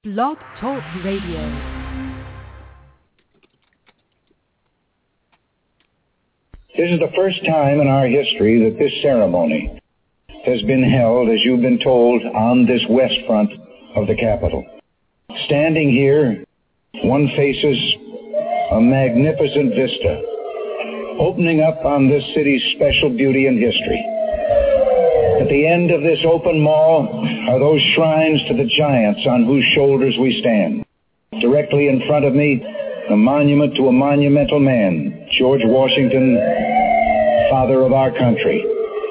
Blog Talk Radio. This is the first time in our history that this ceremony has been held, as you've been told, on this west front of the Capitol. Standing here, one faces a magnificent vista, opening up on this city's special beauty and history. At the end of this open mall are those shrines to the giants on whose shoulders we stand. Directly in front of me, a monument to a monumental man, George Washington, father of our country.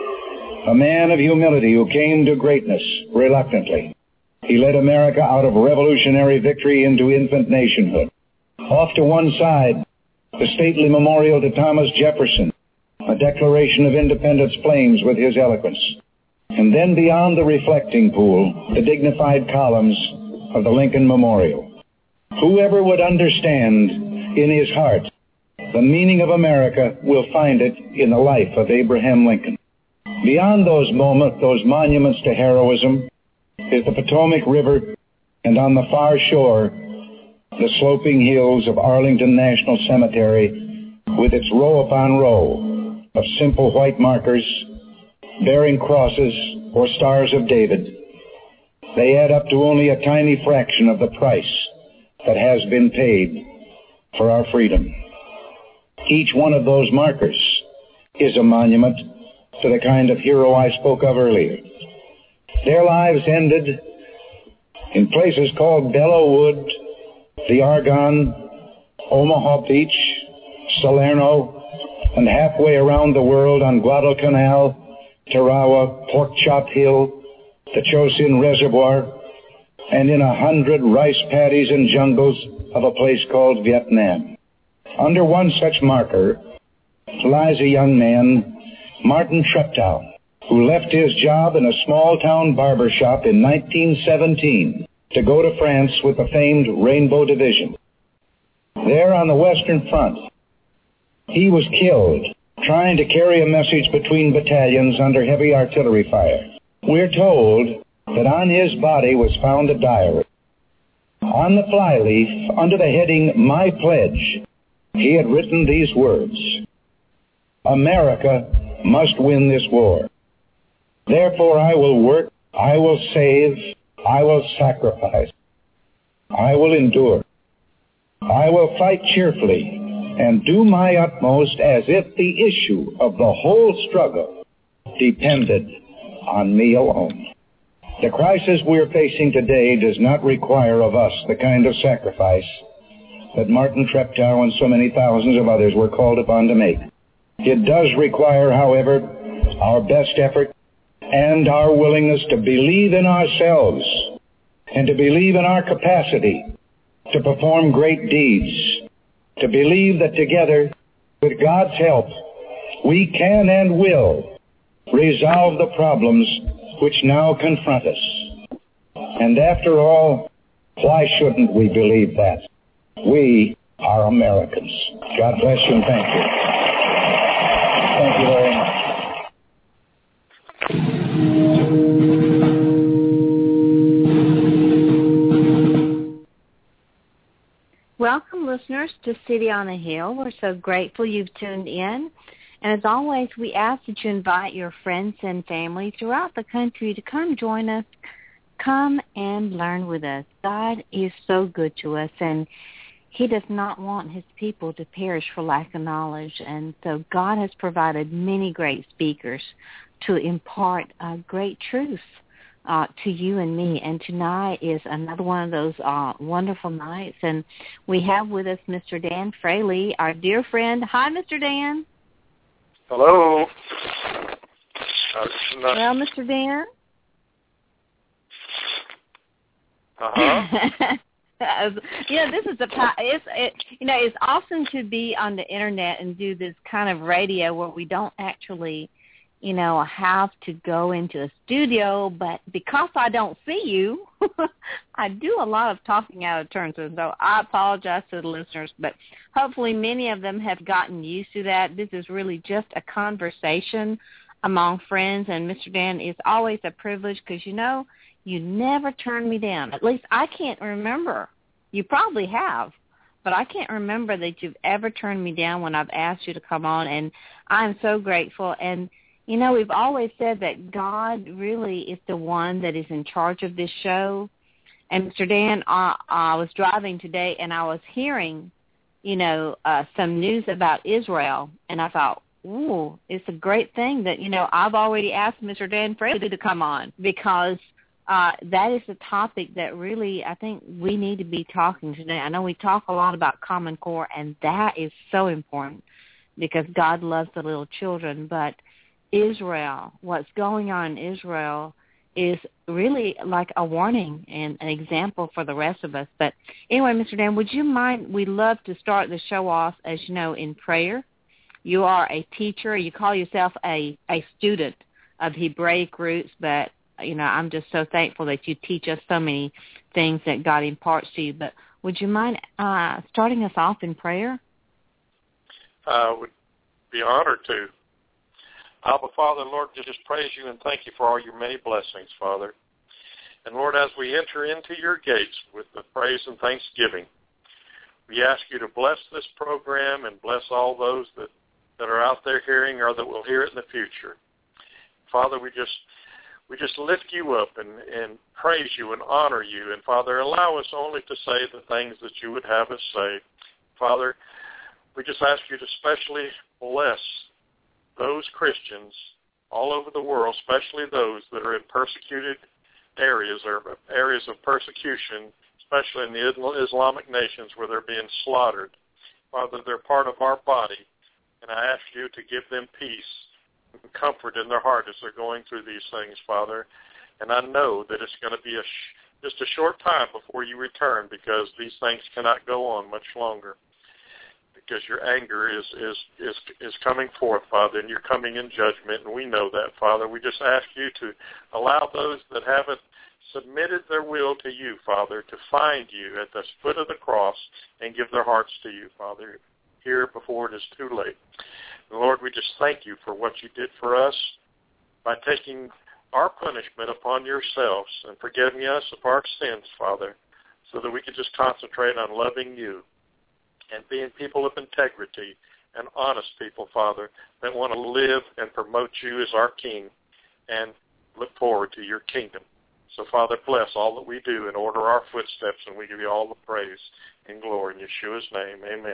A man of humility who came to greatness reluctantly. He led America out of revolutionary victory into infant nationhood. Off to one side, the stately memorial to Thomas Jefferson, a Declaration of Independence flames with his eloquence. And then beyond the reflecting pool, the dignified columns of the Lincoln Memorial. Whoever would understand in his heart the meaning of America will find it in the life of Abraham Lincoln. Beyond those monuments to heroism, is the Potomac River, and on the far shore, the sloping hills of Arlington National Cemetery with its row upon row of simple white markers bearing crosses or stars of David. They add up to only a tiny fraction of the price that has been paid for our freedom. Each one of those markers is a monument to the kind of hero I spoke of earlier. Their lives ended in places called Belleau Wood, the Argonne, Omaha Beach, Salerno, and halfway around the world on Guadalcanal, Tarawa, Pork Chop Hill, the Chosin Reservoir, and in 100 rice paddies and jungles of a place called Vietnam. Under one such marker lies a young man, Martin Treptow, who left his job in a small-town barber shop in 1917 to go to France with the famed Rainbow Division. There on the Western Front, he was killed trying to carry a message between battalions under heavy artillery fire. We're told that on his body was found a diary. On the flyleaf, under the heading, My Pledge, he had written these words: America must win this war. Therefore I will work, I will save, I will sacrifice, I will endure. I will fight cheerfully and do my utmost as if the issue of the whole struggle depended on me alone. The crisis we're facing today does not require of us the kind of sacrifice that Martin Treptow and so many thousands of others were called upon to make. It does require, however, our best effort and our willingness to believe in ourselves and to believe in our capacity to perform great deeds, to believe that together, with God's help, we can and will resolve the problems which now confront us. And after all, why shouldn't we believe that? We are Americans. God bless you and thank you. Thank you very much. Welcome, listeners, to City on a Hill. We're so grateful you've tuned in. And as always, we ask that you invite your friends and family throughout the country to come join us, come and learn with us. God is so good to us, and he does not want his people to perish for lack of knowledge. And so God has provided many great speakers to impart great truths to you and me. And tonight is another one of those wonderful nights. And we have with us Mr. Dan Fraley, our dear friend. Hi, Mr. Dan. Hello. Well, Mr. Dan. Uh-huh. This is it's awesome to be on the internet and do this kind of radio where we don't actually, have to go into a studio, but because I don't see you, I do a lot of talking out of turn. So I apologize to the listeners, but hopefully many of them have gotten used to that. This is really just a conversation among friends, and Mr. Dan, it's always a privilege because, You never turned me down. At least I can't remember. You probably have, but I can't remember that you've ever turned me down when I've asked you to come on, and I'm so grateful. And, you know, we've always said that God really is the one that is in charge of this show. And, Mr. Dan, I was driving today, and I was hearing, you know, some news about Israel, and I thought, ooh, it's a great thing that, you know, I've already asked Mr. Dan Fraley to come on, because that is a topic that really I think we need to be talking today. I know we talk a lot about Common Core, and that is so important because God loves the little children. But Israel, what's going on in Israel is really like a warning and an example for the rest of us. But anyway, Mr. Dan, would you mind, we'd love to start the show off, as you know, in prayer. You are a teacher. You call yourself a student of Hebraic roots, but you know, I'm just so thankful that you teach us so many things that God imparts to you. But would you mind starting us off in prayer? I would be honored to. Abba, Father, Lord, to just praise you and thank you for all your many blessings, Father. And, Lord, as we enter into your gates with the praise and thanksgiving, we ask you to bless this program and bless all those that are out there hearing or that will hear it in the future. Father, we just lift you up and praise you and honor you. And, Father, allow us only to say the things that you would have us say. Father, we just ask you to especially bless those Christians all over the world, especially those that are in persecuted areas or areas of persecution, especially in the Islamic nations where they're being slaughtered. Father, they're part of our body, and I ask you to give them peace and comfort in their heart as they're going through these things, Father. And I know that it's going to be just a short time before you return, because these things cannot go on much longer, because your anger is coming forth, Father, and you're coming in judgment, and we know that, Father. We just ask you to allow those that haven't submitted their will to you, Father, to find you at the foot of the cross and give their hearts to you, Father, here before it is too late. And Lord, we just thank you for what you did for us by taking our punishment upon yourselves and forgiving us of our sins, Father, so that we could just concentrate on loving you and being people of integrity and honest people, Father, that want to live and promote you as our King and look forward to your kingdom. So, Father, bless all that we do and order our footsteps, and we give you all the praise and glory in Yeshua's name. Amen.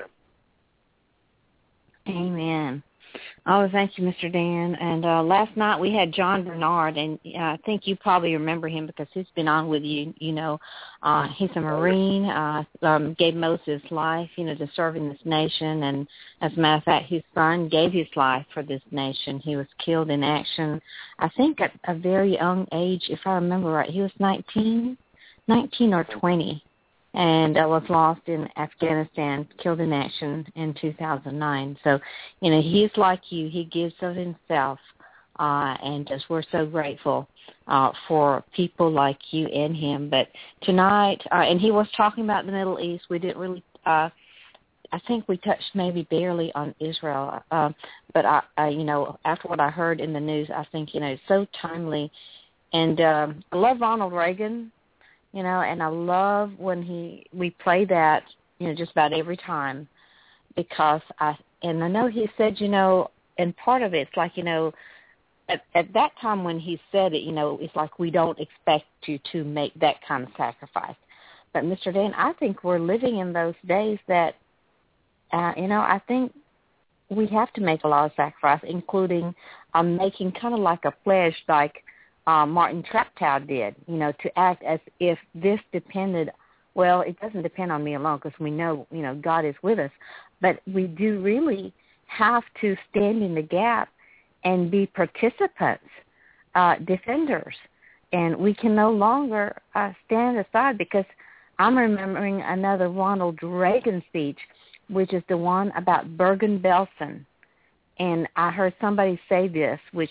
Amen. Oh, thank you, Mr. Dan. And last night we had John Bernard, and I think you probably remember him because he's been on with you. You know, he's a Marine, gave most of his life, you know, to serving this nation. And as a matter of fact, his son gave his life for this nation. He was killed in action, I think at a very young age, if I remember right. He was 19 or 20. And was lost in Afghanistan, killed in action in 2009. So, you know, he's like you. He gives of himself, and just we're so grateful for people like you and him. But tonight, and he was talking about the Middle East. We didn't really, I think we touched maybe barely on Israel. But, I, you know, after what I heard in the news, I think, you know, it's so timely. And I love Ronald Reagan. You know, and I love when we play that, you know, just about every time, because I know he said, you know, and part of it's like, you know, at that time when he said it, you know, it's like we don't expect you to make that kind of sacrifice. But, Mr. Dan, I think we're living in those days that, you know, I think we have to make a lot of sacrifice, including making kind of like a pledge like Martin Treptow did, you know, to act as if this depended, well, it doesn't depend on me alone because we know, you know, God is with us, but we do really have to stand in the gap and be participants, defenders, and we can no longer stand aside, because I'm remembering another Ronald Reagan speech, which is the one about Bergen-Belsen, and I heard somebody say this, which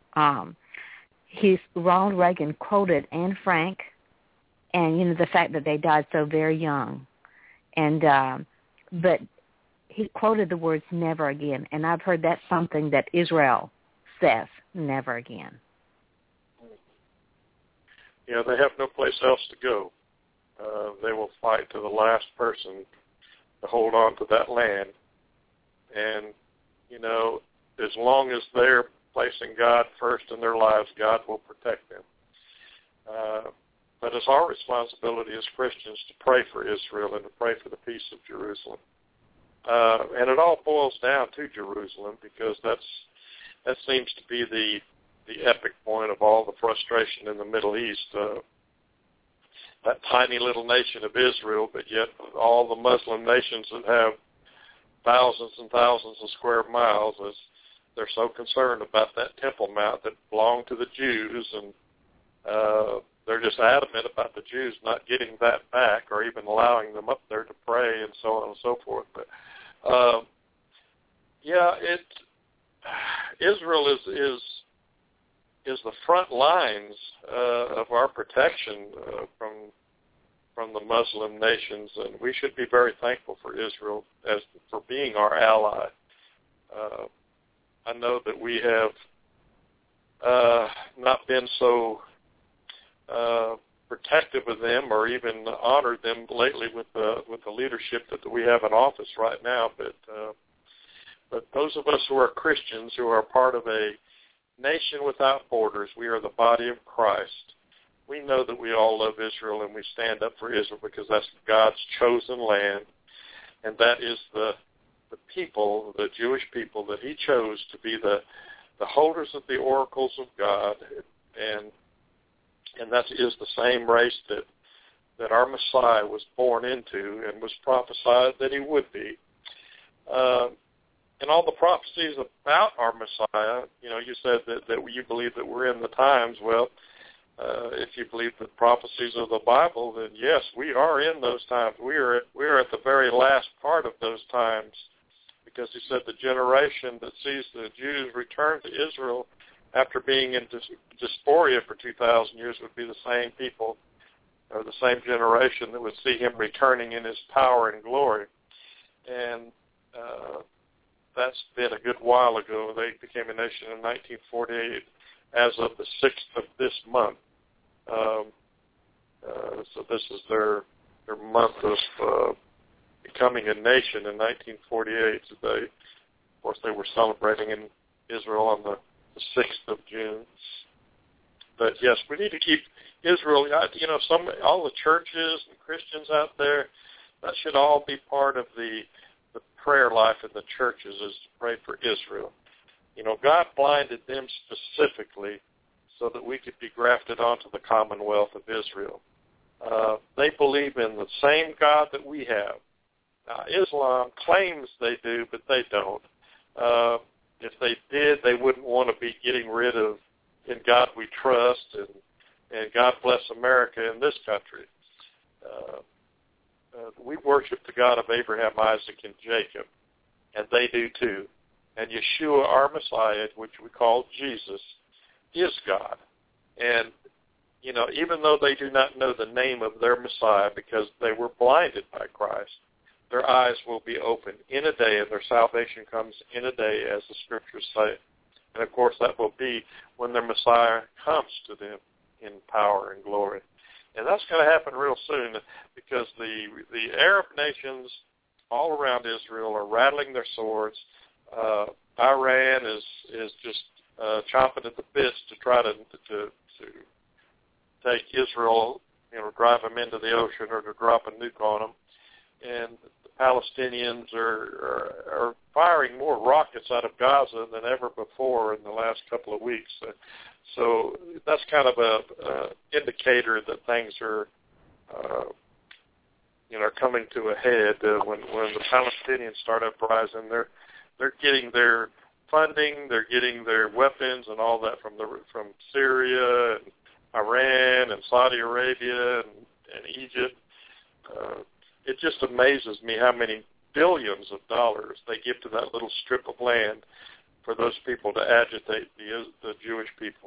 Ronald Reagan quoted Anne Frank, and, you know, the fact that they died so very young. And but he quoted the words never again. And I've heard that's something that Israel says, never again. they have no place else to go. They will fight to the last person to hold on to that land. And, as long as they're placing God first in their lives, God will protect them. But it's our responsibility as Christians to pray for Israel and to pray for the peace of Jerusalem. And it all boils down to Jerusalem, because that seems to be the epic point of all the frustration in the Middle East. That tiny little nation of Israel, but yet all the Muslim nations that have thousands and thousands of square miles, as they're so concerned about that Temple Mount that belonged to the Jews, and they're just adamant about the Jews not getting that back or even allowing them up there to pray and so on and so forth. But Israel is the front lines of our protection from the Muslim nations, and we should be very thankful for Israel for being our ally. I know that we have not been so protective of them or even honored them lately with the leadership that we have in office right now. But those of us who are Christians, who are part of a nation without borders, we are the body of Christ. We know that we all love Israel, and we stand up for Israel because that's God's chosen land, and that is the people, the Jewish people that he chose to be the holders of the oracles of God, and that is the same race that our Messiah was born into and was prophesied that he would be. And all the prophecies about our Messiah, you said that you believe that we're in the times. Well, if you believe the prophecies of the Bible, then yes, we are in those times. We are at the very last part of those times, because he said the generation that sees the Jews return to Israel after being in dysphoria for 2,000 years would be the same people, or the same generation that would see him returning in his power and glory. And that's been a good while ago. They became a nation in 1948 as of the 6th of this month. So this is their month of becoming a nation in 1948. So of course, they were celebrating in Israel on the 6th of June. But yes, we need to keep Israel. All the churches and Christians out there, that should all be part of the prayer life in the churches, is to pray for Israel. God blinded them specifically so that we could be grafted onto the commonwealth of Israel. They believe in the same God that we have. Now, Islam claims they do, but they don't. If they did, they wouldn't want to be getting rid of "In God We Trust" and "God Bless America" in this country. We worship the God of Abraham, Isaac, and Jacob, and they do too. And Yeshua, our Messiah, which we call Jesus, is God. And, even though they do not know the name of their Messiah because they were blinded by Christ, their eyes will be opened in a day, and their salvation comes in a day, as the Scriptures say. And, of course, that will be when their Messiah comes to them in power and glory. And that's going to happen real soon, because the Arab nations all around Israel are rattling their swords. Iran is just chomping at the bits to try to take Israel, drive them into the ocean or to drop a nuke on them. And the Palestinians are firing more rockets out of Gaza than ever before in the last couple of weeks. So that's kind of a indicator that things are, coming to a head. When the Palestinians start uprising, they're getting their funding, they're getting their weapons and all that from Syria and Iran and Saudi Arabia and Egypt. It just amazes me how many billions of dollars they give to that little strip of land for those people to agitate the Jewish people.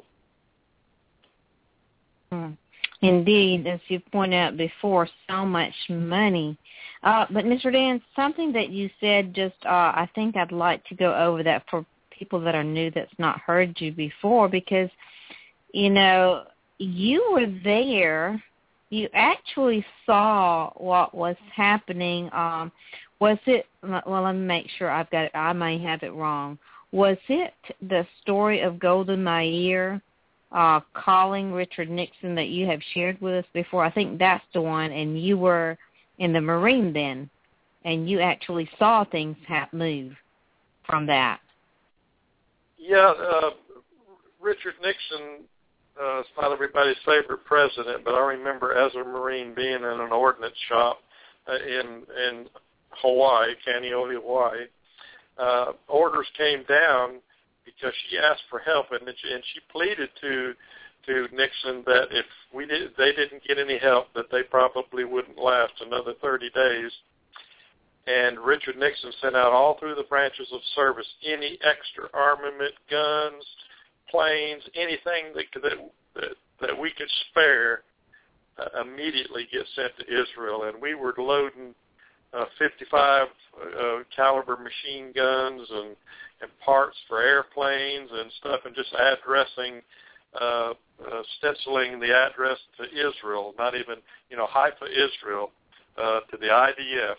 Indeed, as you pointed out before, so much money. But Mr. Dan, something that you said I think I'd like to go over that for people that are new that's not heard you before, because, you were there. You actually saw what was happening. Was it, well, let me make sure I've got it. I may have it wrong. Was it the story of Golda Meir calling Richard Nixon that you have shared with us before? I think that's the one, and you were in the Marine then, and you actually saw things move from that. Yeah, Richard Nixon is not everybody's favorite president, but I remember as a Marine being in an ordnance shop in Hawaii, Kaneohe, Hawaii. Orders came down because she asked for help, and she pleaded to Nixon that if they didn't get any help, that they probably wouldn't last another 30 days. And Richard Nixon sent out all through the branches of service any extra armament, guns, planes, anything that we could spare immediately get sent to Israel. And we were loading 55 caliber machine guns and parts for airplanes and stuff, and just addressing, stenciling the address to Israel, not even, Haifa, Israel, to the IDF.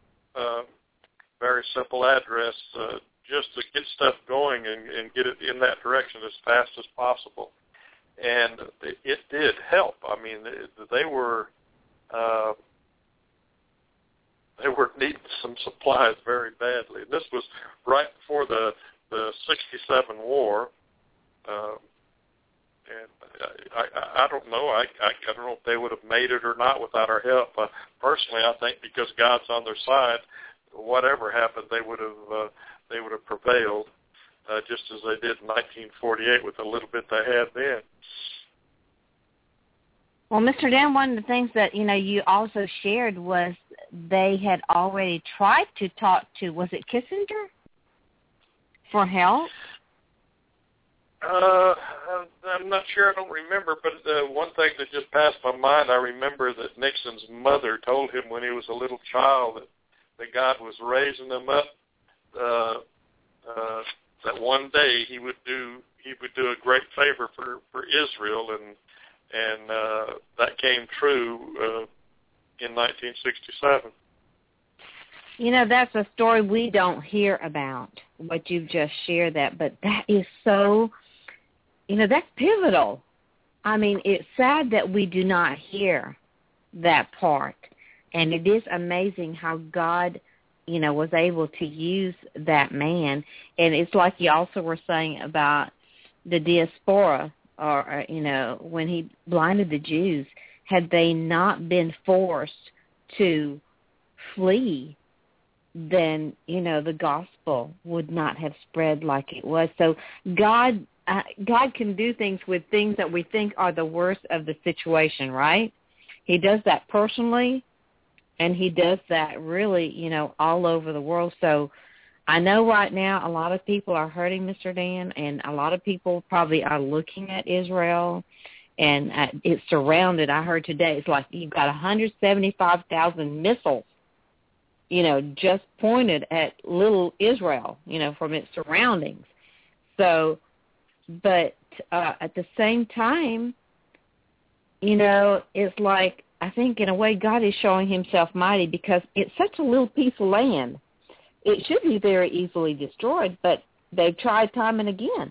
Very simple address, just to get stuff going and get it in that direction as fast as possible. And it did help. I mean, they were needing some supplies very badly. This was right before the 67 war. And I don't know. I don't know if they would have made it or not without our help. Personally, I think because God's on their side, whatever happened, they would have prevailed, just as they did in 1948 with the little bit they had then. Well, Mr. Dan, one of the things that you also shared was they had already tried to talk to, was it Kissinger, for help? I'm not sure. I don't remember, but one thing that just passed my mind, I remember that Nixon's mother told him when he was a little child that God was raising him up, that one day he would do a great favor for Israel, and that came true in 1967. That's a story we don't hear about, what you've just shared but that is so, that's pivotal. I mean, it's sad that we do not hear that part. And it is amazing how God, was able to use that man. And it's like you also were saying about the diaspora, or when he blinded the Jews, had they not been forced to flee, then, the gospel would not have spread like it was. So God can do things with things that we think are the worst of the situation, right? He does that personally, and he does that really, all over the world. So I know right now a lot of people are hurting, Mr. Dan, and a lot of people probably are looking at Israel, and it's surrounded. I heard today it's like you've got 175,000 missiles, just pointed at little Israel, from its surroundings. So, but at the same time, it's like, I think in a way God is showing himself mighty because it's such a little piece of land. It should be very easily destroyed, but they've tried time and again.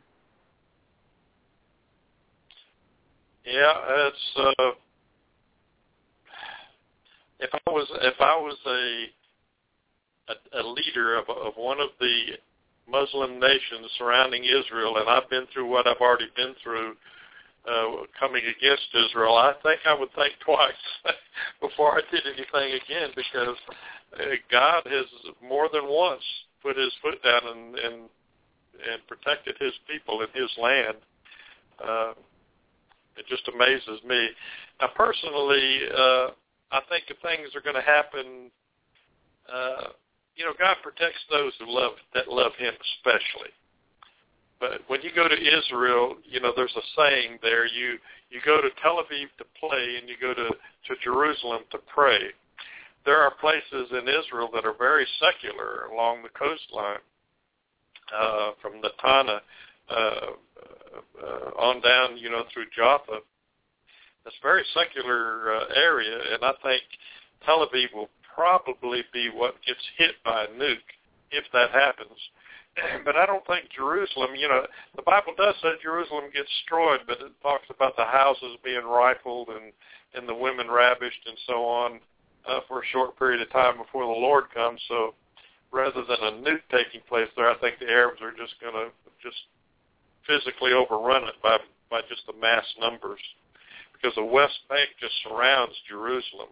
Yeah, it's if I was a leader of one of the Muslim nations surrounding Israel, and I've been through what I've already been through coming against Israel, I think I would think twice before I did anything again, because God has more than once put his foot down and protected his people and his land. It just amazes me. Now, personally, I think if things are going to happen, God protects those that love him especially. But when you go to Israel, there's a saying there. You go to Tel Aviv to play, and you go to Jerusalem to pray. There are places in Israel that are very secular along the coastline, from Netanya on down, through Jaffa, It's a very secular area, and I think Tel Aviv will probably be what gets hit by a nuke if that happens. But I don't think Jerusalem, the Bible does say Jerusalem gets destroyed, but it talks about the houses being rifled and the women ravished and so on for a short period of time before the Lord comes. So rather than a nuke taking place there, I think the Arabs are just going to just physically overrun it by just the mass numbers, because the West Bank just surrounds Jerusalem.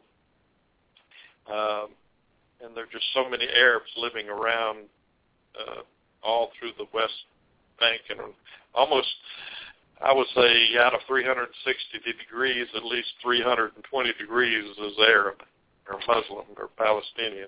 And there are just so many Arabs living around all through the West Bank, and almost, I would say, out of 360 degrees, at least 320 degrees is Arab or Muslim or Palestinian.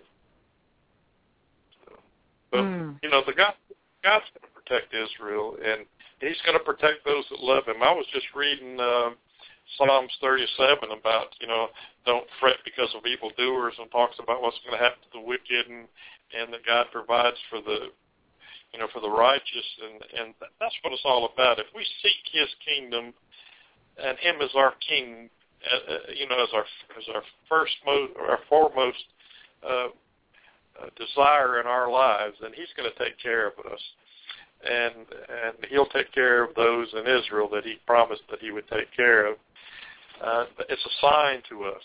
But, God's going to protect Israel, and he's going to protect those that love him. I was just reading Psalms 37 about, don't fret because of evildoers, and talks about what's going to happen to the wicked, and that God provides for the righteous, and that's what it's all about. If we seek his kingdom and him as our king, as our foremost desire in our lives, then he's going to take care of us. And he'll take care of those in Israel that he promised that he would take care of. It's a sign to us,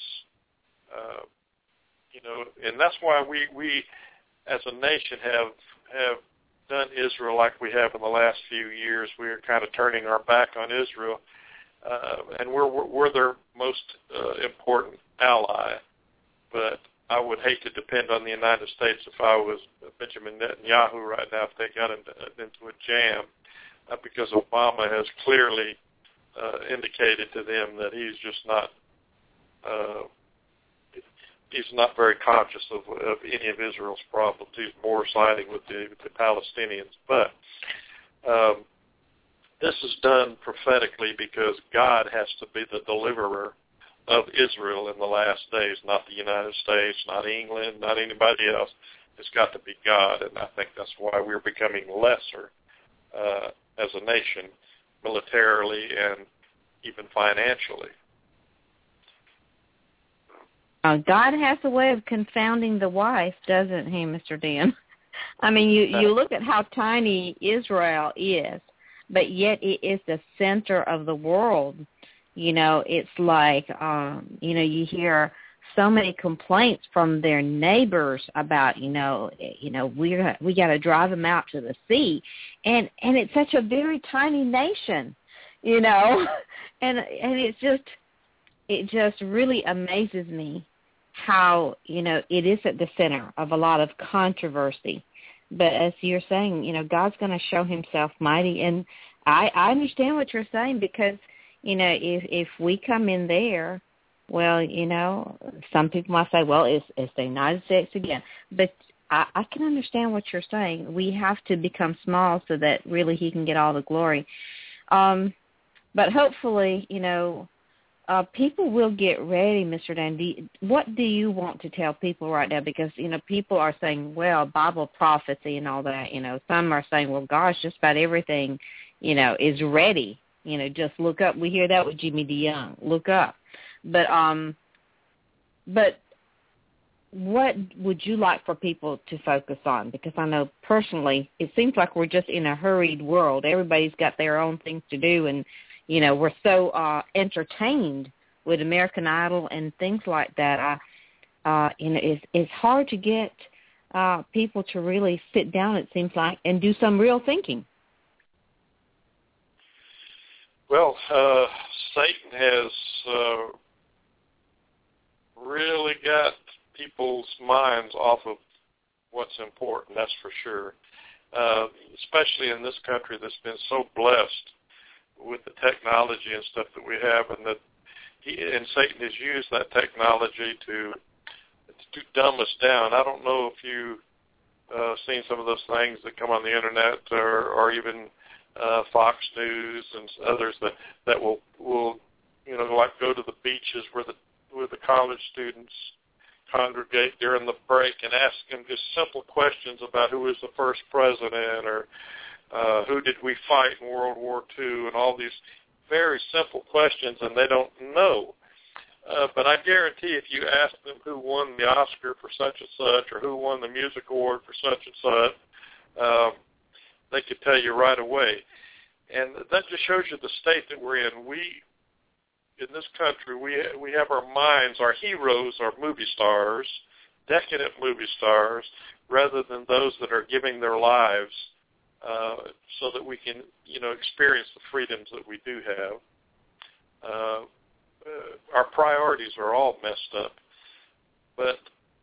and that's why we as a nation have done Israel like we have in the last few years. We are kind of turning our back on Israel, and we're their most important ally. But I would hate to depend on the United States if I was Benjamin Netanyahu right now, if they got into a jam, because Obama has clearly indicated to them that he's just not very conscious of any of Israel's problems. He's more siding with the Palestinians. But this is done prophetically because God has to be the deliverer of Israel in the last days, not the United States, not England, not anybody else. It's got to be God, and I think that's why we're becoming lesser as a nation, militarily and even financially. God has a way of confounding the wife, doesn't he, Mr. Dan? I mean, you look at how tiny Israel is, but yet it is the center of the world. It's like, you hear so many complaints from their neighbors about, we got to drive them out to the sea, and it's such a very tiny nation, and it just really amazes me how, it is at the center of a lot of controversy. But as you're saying, God's going to show himself mighty, and I understand what you're saying, because if we come in there, well, some people might say, well, it's the United States again. But I can understand what you're saying. We have to become small so that really he can get all the glory. But hopefully, people will get ready, Mr. Dan. What do you want to tell people right now? Because, people are saying, well, Bible prophecy and all that. Some are saying, well, gosh, just about everything, is ready. Just look up. We hear that with Jimmy DeYoung. Look up. But what would you like for people to focus on? Because I know personally it seems like we're just in a hurried world. Everybody's got their own things to do, and, we're so entertained with American Idol and things like that. It's hard to get people to really sit down, it seems like, and do some real thinking. Well, Satan has really got people's minds off of what's important, that's for sure, especially in this country that's been so blessed with the technology and stuff that we have, and Satan has used that technology to dumb us down. I don't know if you've seen some of those things that come on the Internet or even Fox News and others that will like go to the beaches where the college students congregate during the break and ask them just simple questions about who was the first president or who did we fight in World War II, and all these very simple questions and they don't know. But I guarantee if you ask them who won the Oscar for such and such or who won the music award for such and such, they could tell you right away. And that just shows you the state that we're in. We, in this country, we have our minds, our heroes are movie stars, decadent movie stars, rather than those that are giving their lives so that we can, experience the freedoms that we do have. Our priorities are all messed up. But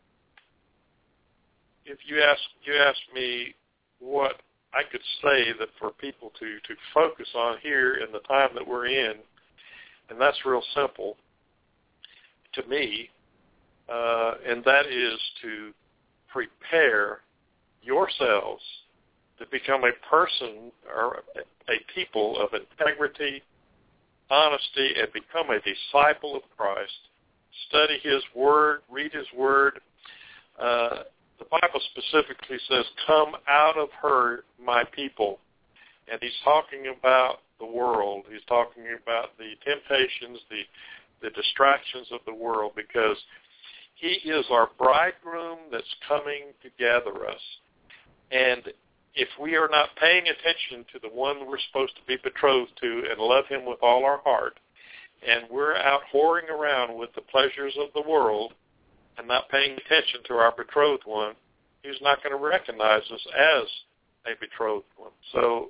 if you ask me what I could say that for people to focus on here in the time that we're in, and that's real simple to me, and that is to prepare yourselves to become a person or a people of integrity, honesty, and become a disciple of Christ. Study His Word, read His Word. The Bible specifically says, "Come out of her, my people." And He's talking about the world. He's talking about the temptations, the distractions of the world, because He is our bridegroom that's coming to gather us. And if we are not paying attention to the one we're supposed to be betrothed to and love Him with all our heart, and we're out whoring around with the pleasures of the world and not paying attention to our betrothed one, He's not going to recognize us as a betrothed one. So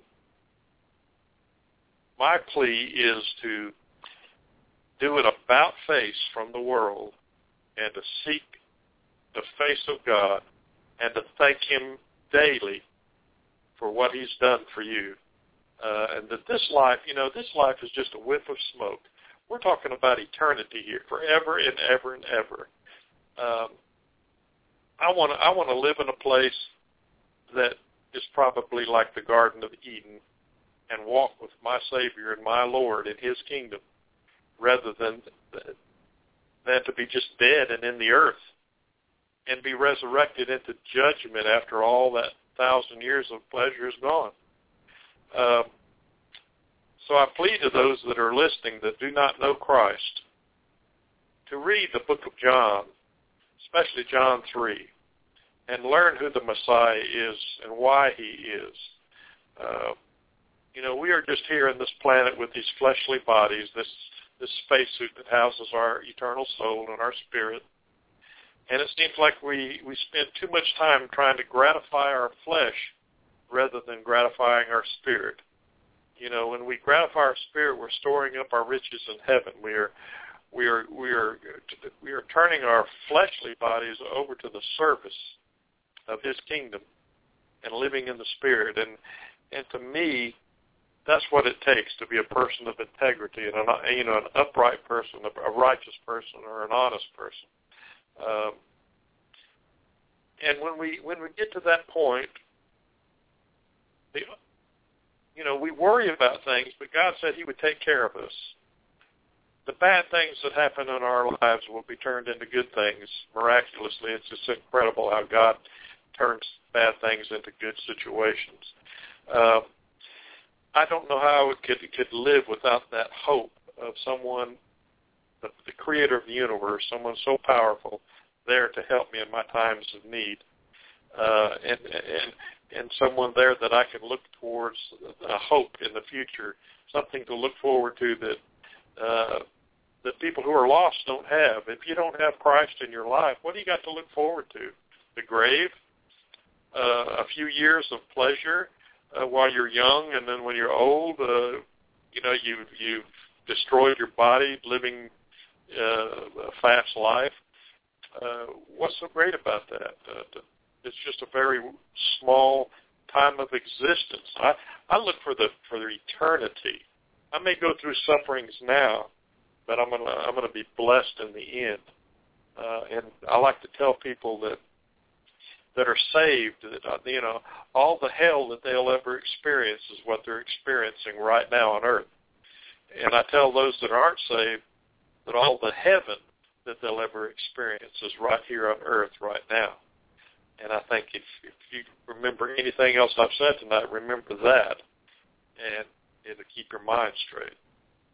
my plea is to do an about-face from the world and to seek the face of God and to thank Him daily for what He's done for you. And that this life is just a whiff of smoke. We're talking about eternity here, forever and ever and ever. I want to live in a place that is probably like the Garden of Eden and walk with my Savior and my Lord in His kingdom, rather than to be just dead and in the earth and be resurrected into judgment after all that 1,000 years of pleasure is gone. So I plead to those that are listening that do not know Christ to read the book of John, especially John 3, and learn who the Messiah is and why He is. We are just here on this planet with these fleshly bodies, this spacesuit that houses our eternal soul and our spirit. And it seems like we spend too much time trying to gratify our flesh rather than gratifying our spirit. When we gratify our spirit, we're storing up our riches in heaven. We are turning our fleshly bodies over to the service of His kingdom and living in the Spirit. And to me, that's what it takes to be a person of integrity and an upright person, a righteous person, or an honest person. And when we get to that point, we worry about things, but God said He would take care of us. The bad things that happen in our lives will be turned into good things miraculously. It's just incredible how God turns bad things into good situations. I don't know how I could live without that hope of someone, the Creator of the universe, someone so powerful there to help me in my times of need, and someone there that I can look towards a hope in the future, something to look forward to that people who are lost don't have. If you don't have Christ in your life, what do you got to look forward to? The grave? A few years of pleasure while you're young, and then when you're old, you've destroyed your body living a fast life. What's so great about that? It's just a very small time of existence. I look for the eternity. I may go through sufferings now, but I'm gonna be blessed in the end. And I like to tell people that are saved that all the hell that they'll ever experience is what they're experiencing right now on earth. And I tell those that aren't saved that all the heaven that they'll ever experience is right here on earth right now. And I think if you remember anything else I've said tonight, remember that, and it'll keep your mind straight.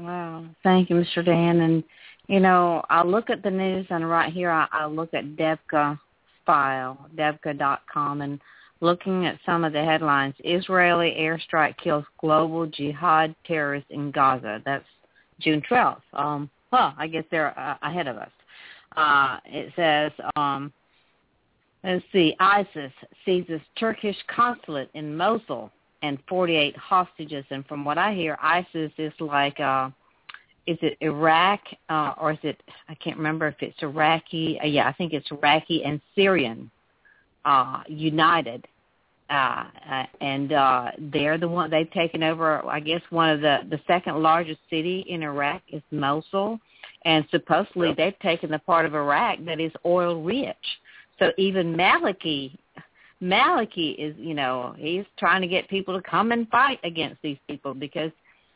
Wow. Thank you, Mr. Dan. And, I look at the news, and right here I look at Debka file, Debka.com, and looking at some of the headlines. Israeli airstrike kills global jihad terrorists in Gaza. That's June 12th. I guess they're ahead of us. It says, let's see, ISIS seizes Turkish consulate in Mosul and 48 hostages. And from what I hear, ISIS is like, is it Iraq or is it, I can't remember if it's Iraqi. I think it's Iraqi and Syrian united. And they're the one, they've taken over, I guess, one of the second largest city in Iraq is Mosul. And supposedly they've taken the part of Iraq that is oil rich. So even Maliki is, he's trying to get people to come and fight against these people because,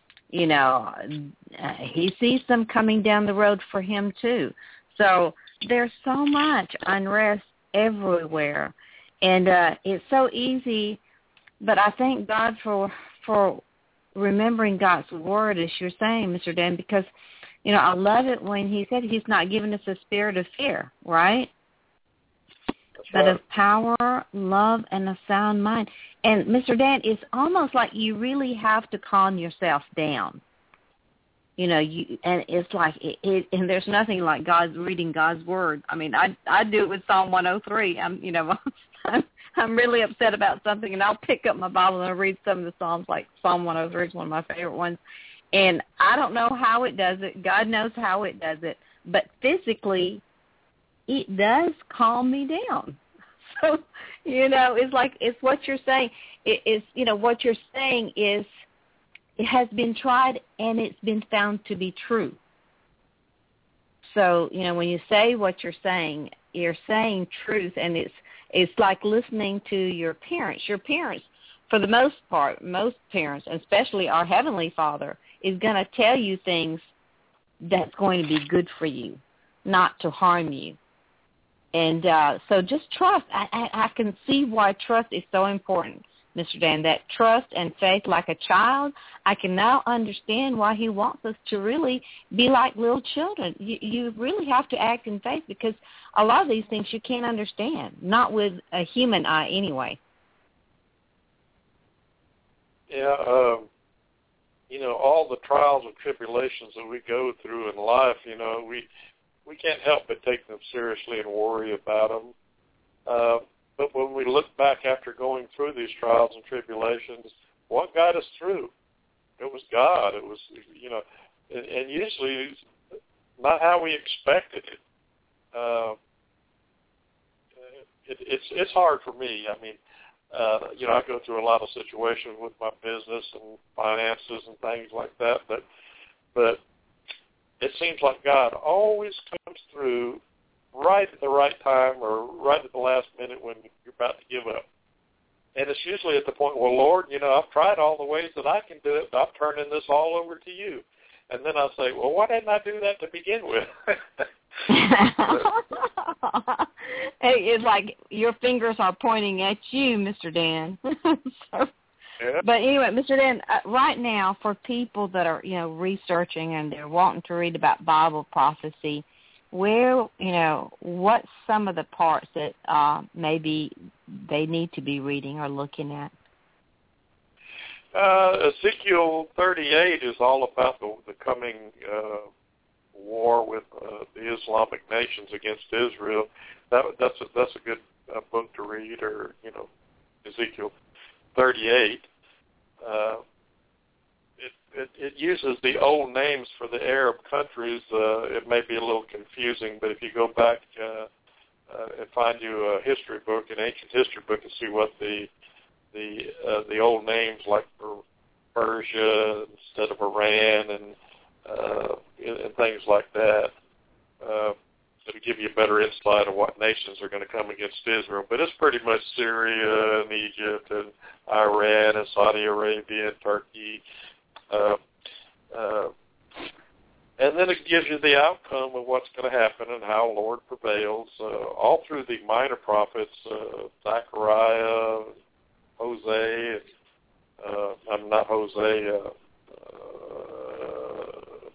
he sees them coming down the road for him too. So there's so much unrest everywhere. And it's so easy, but I thank God for remembering God's word, as you're saying, Mr. Dan, because, I love it when he said he's not giving us a spirit of fear, right? But of power, love, and a sound mind. And, Mr. Dan, it's almost like you really have to calm yourself down. And it's like, and there's nothing like reading God's word. I mean, I do it with Psalm 103. I'm really upset about something, and I'll pick up my Bible and I'll read some of the Psalms, like Psalm 103 is one of my favorite ones. And I don't know how it does it. God knows how it does it. But physically, it does calm me down. So, it's like, it's what you're saying. What you're saying is, it has been tried and it's been found to be true. So, when you say what you're saying truth, and it's like listening to your parents. Your parents, for the most part, most parents, especially our Heavenly Father, is going to tell you things that's going to be good for you, not to harm you. And so just trust. I can see why trust is so important, Mr. Dan, that trust and faith like a child. I can now understand why he wants us to really be like little children. You really have to act in faith because a lot of these things you can't understand, not with a human eye anyway. Yeah, all the trials and tribulations that we go through in life, we can't help but take them seriously and worry about them. But when we look back after going through these trials and tribulations, what got us through? It was God. It was, and usually it's not how we expected it. It's hard for me. I mean, I go through a lot of situations with my business and finances and things like that, but it seems like God always comes through right at the right time or right at the last minute when you're about to give up. And it's usually at the point, well, Lord, I've tried all the ways that I can do it, but I'm turning this all over to you. And then I'll say, well, why didn't I do that to begin with? It's like your fingers are pointing at you, Mr. Dan. Yeah. But anyway, Mr. Dan, right now for people that are, researching and they're wanting to read about Bible prophecy, what's some of the parts that maybe they need to be reading or looking at? Ezekiel 38 is all about the coming war with the Islamic nations against Israel. That's a good book to read, or Ezekiel 38. It uses the old names for the Arab countries. It may be a little confusing, but if you go back and find you a history book, an ancient history book, and see what the old names like for Persia instead of Iran and things like that, it'll give you a better insight of what nations are going to come against Israel. But it's pretty much Syria and Egypt and Iran and Saudi Arabia and Turkey. And then it gives you the outcome of what's going to happen and how Lord prevails, all through the minor prophets, Zechariah, Hosea,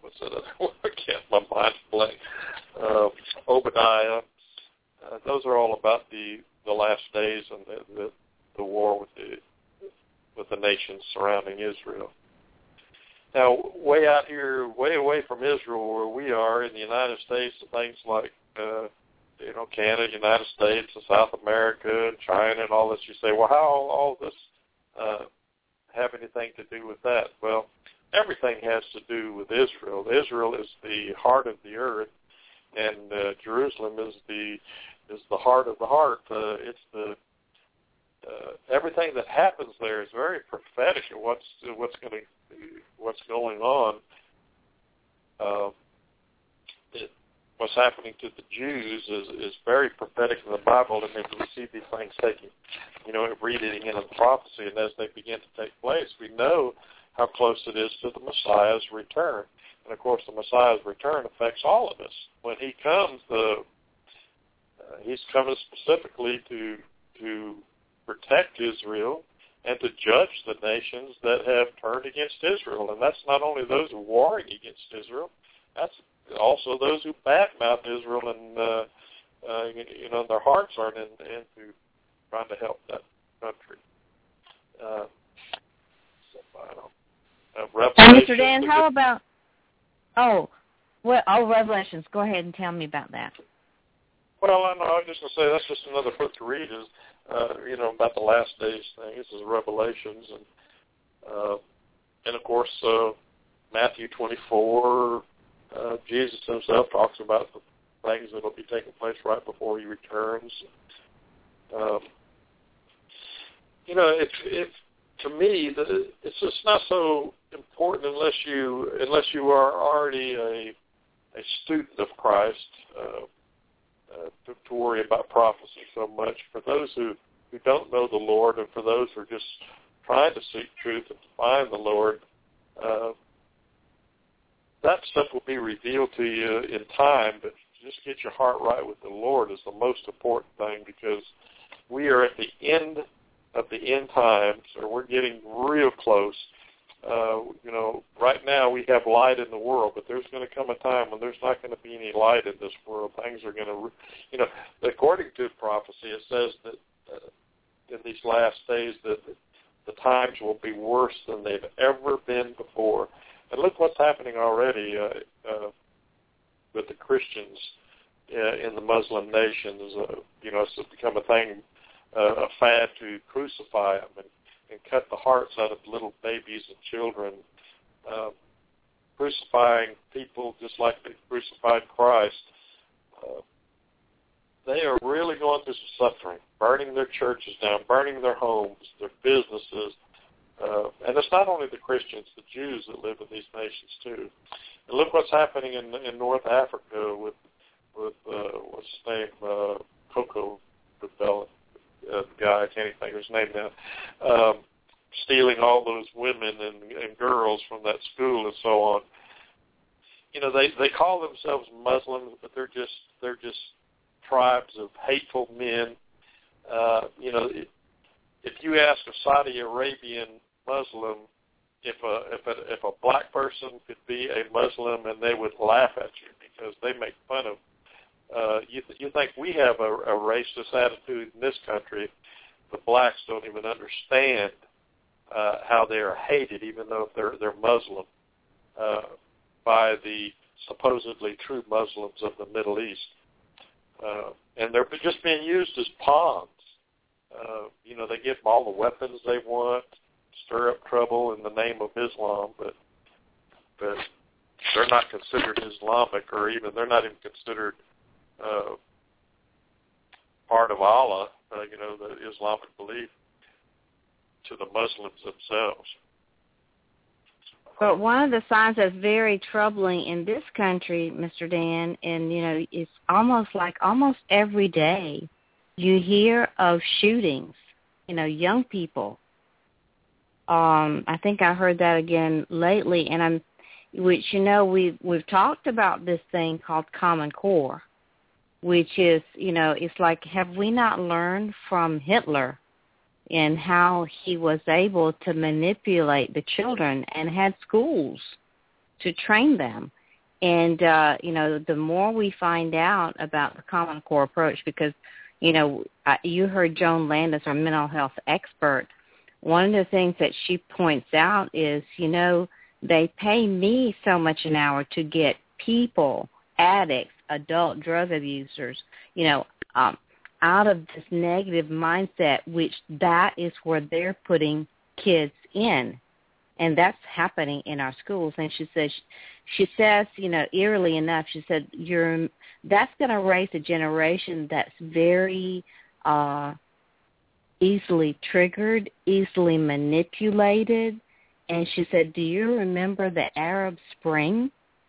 my mind's blank. Obadiah. Those are all about the last days and the war with the nations surrounding Israel. Now, way out here, way away from Israel, where we are in the United States, things like Canada, United States, and South America, and China, and all this. You say, well, how all this have anything to do with that? Well, everything has to do with Israel. Israel is the heart of the earth, and Jerusalem is the heart of the heart. It's the everything that happens there is very prophetic of what's going on. What's happening to the Jews is very prophetic in the Bible, and then we see these things taking, reading in the prophecy, and as they begin to take place, we know how close it is to the Messiah's return. And of course, the Messiah's return affects all of us. When he comes, he's coming specifically to protect Israel and to judge the nations that have turned against Israel. And that's not only those who are warring against Israel, that's also those who badmouth Israel and their hearts aren't into trying to help that country. Mr. Dan, how about Revelations? Go ahead and tell me about that. Well, I was just going to say that's just another book to read. Is about the last days thing. This is Revelations, and of course Matthew 24. Jesus himself talks about the things that will be taking place right before he returns. If to me, it's just not so important unless you are already a student of Christ to worry about prophecy so much. For those who don't know the Lord, and for those who are just trying to seek truth and to find the Lord, that stuff will be revealed to you in time, but just get your heart right with the Lord is the most important thing, because we are at the end of the end times, or we're getting real close. Right now we have light in the world, but there's going to come a time when there's not going to be any light in this world. Things are going to, according to prophecy, it says that in these last days that the times will be worse than they've ever been before. And look what's happening already with the Christians in the Muslim nations. It's become a thing, a fad to crucify them and cut the hearts out of little babies and children, crucifying people just like they crucified Christ. They are really going through some suffering, burning their churches down, burning their homes, their businesses. And it's not only the Christians, the Jews that live in these nations too. And look what's happening in North Africa with what's his name, Coco Rebel, the guy, I can't even think of his name now, stealing all those women and girls from that school and so on. They call themselves Muslims, but they're just tribes of hateful men. If you ask a Saudi Arabian Muslim if a black person could be a Muslim, and they would laugh at you because they make fun of. You think we have a racist attitude in this country? The blacks don't even understand how they are hated, even though they're Muslim, by the supposedly true Muslims of the Middle East, and they're just being used as pawns. They give them all the weapons they want, stir up trouble in the name of Islam, but they're not considered Islamic, or they're not even considered part of Allah, the Islamic belief, to the Muslims themselves. But one of the signs that's very troubling in this country, Mr. Dan, and, it's almost every day you hear of shootings, young people. I think I heard that again lately, and we've talked about this thing called Common Core, which is, it's like, have we not learned from Hitler and how he was able to manipulate the children and had schools to train them? And, the more we find out about the Common Core approach, because, you heard Joan Landis, our mental health expert, one of the things that she points out is, they pay me so much an hour to get people, addicts, adult drug abusers, out of this negative mindset, which that is where they're putting kids in. And that's happening in our schools. And she says, eerily enough, she said, that's going to raise a generation that's very easily triggered, easily manipulated. And she said, do you remember the Arab Spring?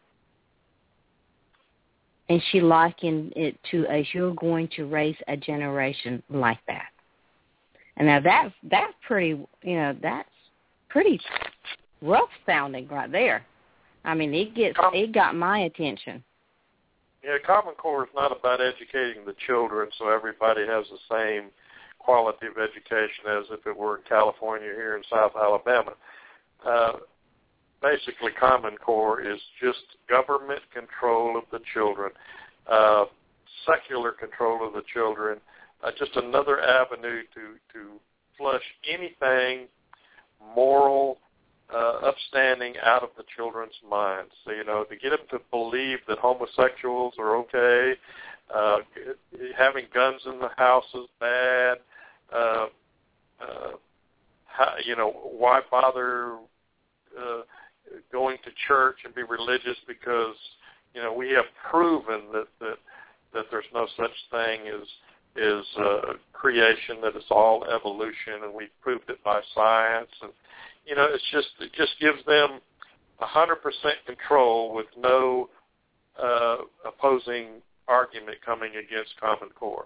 And she likened it to, as you're going to raise a generation like that. And now that's pretty, that's pretty rough sounding right there. I mean, it got my attention. Yeah, Common Core is not about educating the children so everybody has the same quality of education as if it were in California here in South Alabama. Basically, Common Core is just government control of the children, secular control of the children, just another avenue to flush anything moral, upstanding out of the children's minds. So, to get them to believe that homosexuals are okay, having guns in the house is bad, why bother going to church and be religious because, we have proven that there's no such thing as creation, that it's all evolution, and we've proved it by science. And, it just gives them 100% control with no opposing argument coming against Common Core.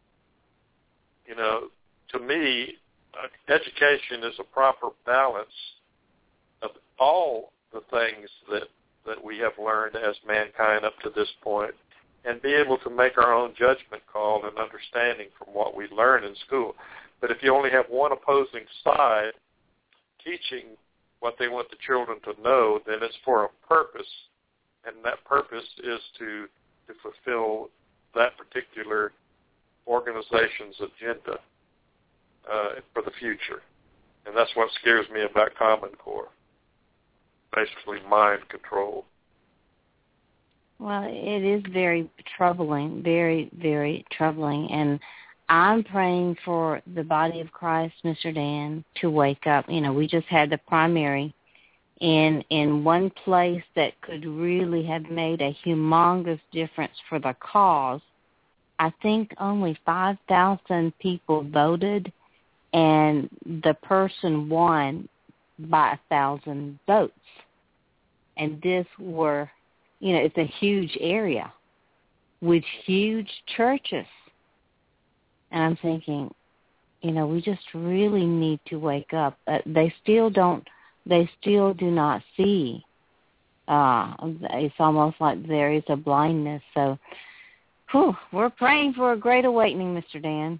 To me, education is a proper balance of all the things that we have learned as mankind up to this point, and be able to make our own judgment call and understanding from what we learn in school. But if you only have one opposing side teaching what they want the children to know, then it's for a purpose, and that purpose is to fulfill that particular organization's agenda for the future. And that's what scares me about Common Core, basically mind control. Well, it is very troubling, very, very troubling. And I'm praying for the body of Christ, Mr. Dan, to wake up. We just had the primary in one place that could really have made a humongous difference for the cause. I think only 5,000 people voted, and the person won by 1,000 votes. And this were, it's a huge area with huge churches. And I'm thinking, we just really need to wake up. They still do not see. It's almost like there is a blindness. So, we're praying for a great awakening, Mr. Dan.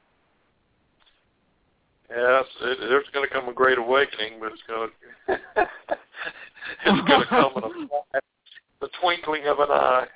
Yes, there's going to come a great awakening, but it's going to come in the twinkling of an eye.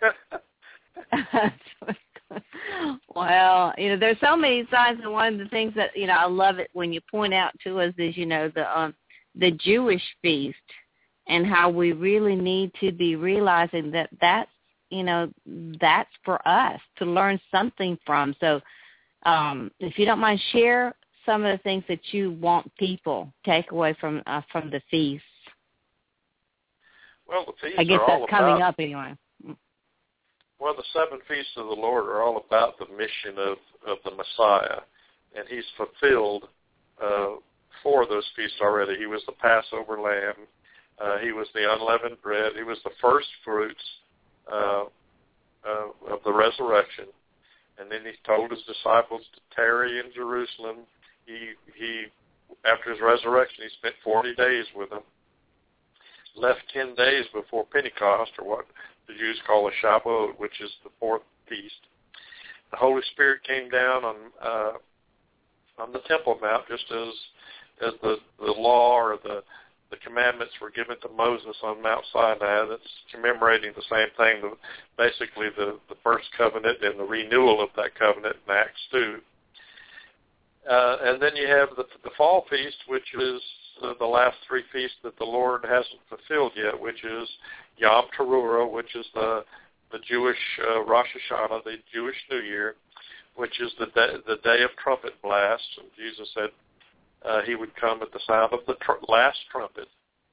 Well, there's so many signs, and one of the things that I love it when you point out to us is the Jewish feast, and how we really need to be realizing that's for us to learn something from. So, if you don't mind, share some of the things that you want people take away from the feast. Well, the feasts I guess are all that's coming about, up anyway. Well, the 7 feasts of the Lord are all about the mission of the Messiah, and he's fulfilled for those feasts already. He was the Passover lamb. He was the unleavened bread. He was the first fruits of the resurrection. And then he told his disciples to tarry in Jerusalem. He after his resurrection, he spent 40 days with them. Left 10 days before Pentecost, or what the Jews call a Shavuot, which is the 4th feast. The Holy Spirit came down on the Temple Mount, just as the law or the the commandments were given to Moses on Mount Sinai. That's commemorating the same thing, basically the first covenant and the renewal of that covenant in Acts 2. And then you have the fall feast, which is the last three feasts that the Lord hasn't fulfilled yet, which is Yom Teruah, which is the Jewish Rosh Hashanah, the Jewish New Year, which is the day of trumpet blasts. And Jesus said he would come at the sound of the last trumpet.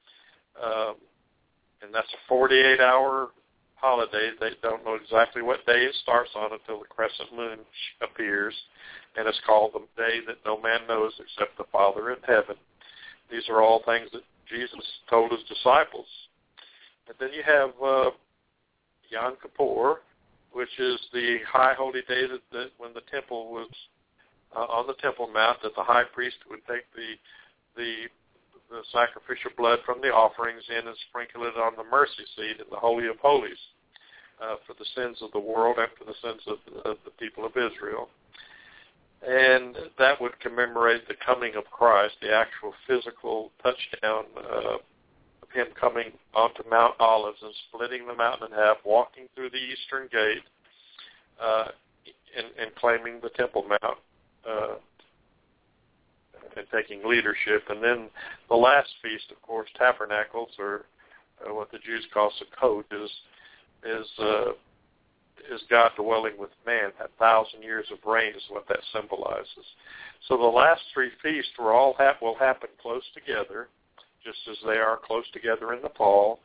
And that's a 48-hour holiday. They don't know exactly what day it starts on until the crescent moon appears, and it's called the day that no man knows except the Father in heaven. These are all things that Jesus told his disciples. And then you have Yom Kippur, which is the high holy day that when the temple was on the Temple Mount, that the high priest would take the sacrificial blood from the offerings in and sprinkle it on the mercy seat in the Holy of Holies for the sins of the world and for the sins of the people of Israel. And that would commemorate the coming of Christ, the actual physical touchdown of him coming onto Mount Olives and splitting the mountain in half, walking through the eastern gate, and claiming the Temple Mount, and taking leadership. And then the last feast, of course, Tabernacles, or what the Jews call Sukkot, is God dwelling with man. That 1,000 years of reign is what that symbolizes. So the last three feasts will happen close together, just as they are close together in the fall.